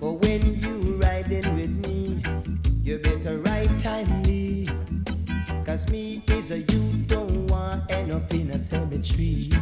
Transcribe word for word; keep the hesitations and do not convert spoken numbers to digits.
But when you riding with me, you better ride timely. Cause me is a youth, don't want end up in a cemetery.